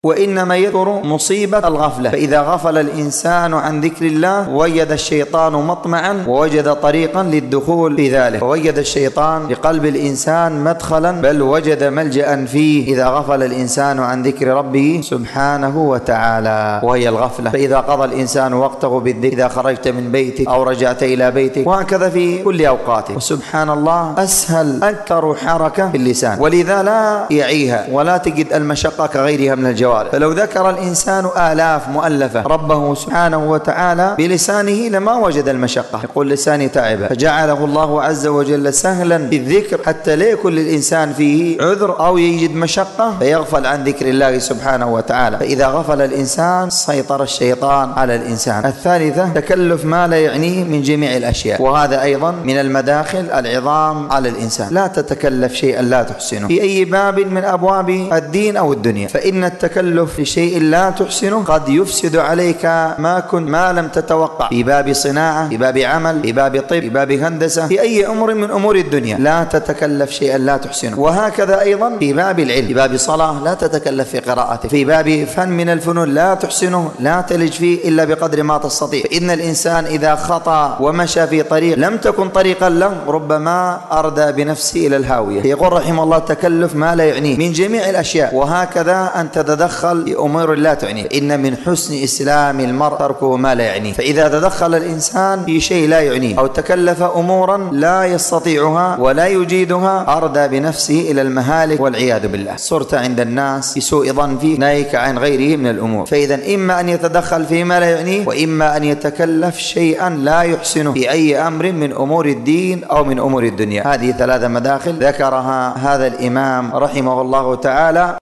وإنما يذكر مصيبة الغفلة. فإذا غفل الإنسان عن ذكر الله وجد الشيطان مطمعا ووجد طريقا للدخول في ذلك، ووجد الشيطان لقلب الإنسان مدخلا، بل وجد ملجأ فيه إذا غفل الإنسان عن ذكر ربه سبحانه وتعالى، وهي الغفلة. فإذا قضى الإنسان وقته بالذكر، إذا خرجت من بيتك أو رجعت إلى بيتك، وهكذا في كل أوقاته. وسبحان الله أسهل أكثر حركة في اللسان، ولذا لا يعيها ولا تجد المشقة كغيرها من الجوارح. فلو ذكر الإنسان آلاف مؤلفة ربه سبحانه وتعالى بلسانه لما وجد المشقة. يقول لساني تعب، فجعله الله عز وجل سهلا بالذكر حتى لا يكون للإنسان فيه عذر أو يجد مشقة فيغفل عن ذكر الله سبحانه وتعالى. فإذا غفل الإنسان سيطر الشيطان على الإنسان. الثالثة تكلف ما لا يعنيه من جميع الأشياء، وهذا أيضا من المداخل العظام على الإنسان. لا تتكلف شيئا لا تحسنه في أي باب من أبواب الدين أو الدنيا، فإن التكلف لشيء لا تحسنه قد يفسد عليك ما لم تتوقع، في باب صناعة، في باب عمل، في باب طب، في باب هندسة، في أي أمر من أمور الدنيا. لا تتكلف شيئا لا تحسنه. وهكذا أيضا في باب العلم، في باب صلاة لا تتكلف في قراءته، في باب فن من الفنون لا تحسنه، لا تلج فيه إلا بقدر ما تستطيع. فإن الإنسان إذا خطأ ومشى في طريق لم تكن طريقا له ربما أردى بنفسه إلى الهاوية. يقول رحمه الله تكلف ما لا يعنيه من جميع الأشياء، وهكذا أن تتدخل بأمور لا تعنيه. إن من حسن إسلام المرء تركه ما لا يعنيه. فإذا تدخل الإنسان في شيء لا يعنيه أو تكلف أمورا لا يستطيعها ولا يجيدها أردى بنفسه إلى المهالك والعياذ بالله. صرت عند الناس بسوء ظن فيه ناهيك عن غيره من الأمور. فإذا إما أن يتدخل فيما لا يعنيه، وإما أن يتكلف شيئا لا يحسنه في أي أمر من أمور الدين أو من أمور الدنيا. هذه ثلاث مداخل ذكرها هذا الإمام رحمه الله تعالى.